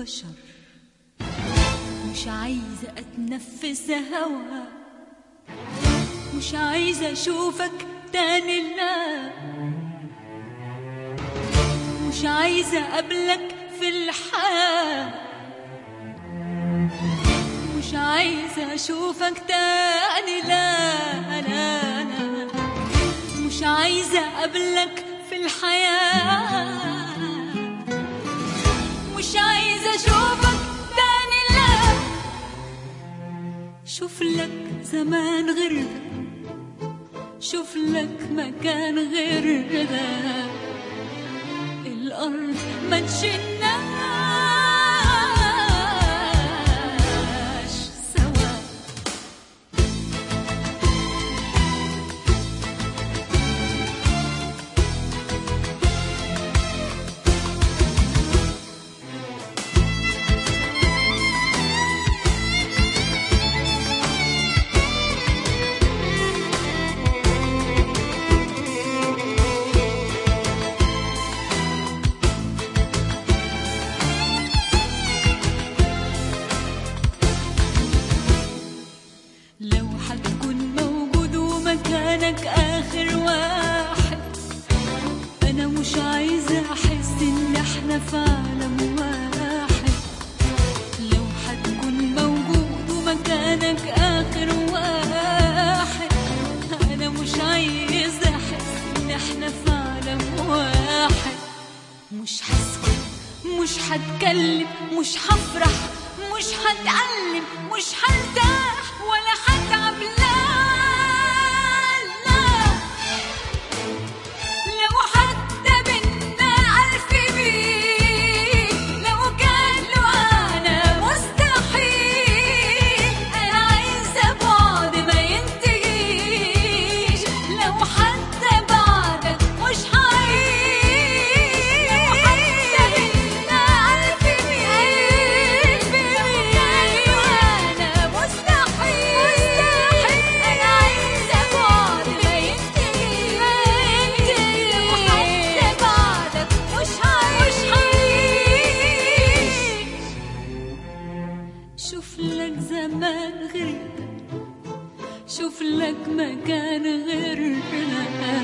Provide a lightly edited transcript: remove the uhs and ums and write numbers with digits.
البشر، مش عايزة أتنفس هوا، مش عايزة أشوفك تاني، لا مش عايزة أقابلك في الحياة، مش عايزة أشوفك تاني، لا لا لا مش عايزة أقابلك في الحياة، مش عايزة أشوفك تاني، لا شوف لك زمان غير ده، شوف لك مكان غير ده، الأرض ما تشيلناش سوا. لو حتكون موجود ومكانك آخر واحد، أنا مش عايزة أحس إن إحنا في عالم واحد. لو حتكون موجود ومكانك آخر واحد، أنا مش عايزة أحس إن إحنا في عالم واحد. مش هسكت، مش هتكلم، مش هفرح، مش هتألم، مش هرتاح ولا هتعب، لا لا لو حتى بينا ألف ميل، لو كان له أنا مستحيل، أنا عايزة بعد ما ينتهيش، لو حتى بعدك مش هعيش، لو حتى بينا ألف ميل، لو كان له أنا مستحيل، أنا عايزة بعد ما ينتهيش، لو حتى بعدك مش هعيش. شوف لك زمان غير ده، شوف لك مكان غير ده،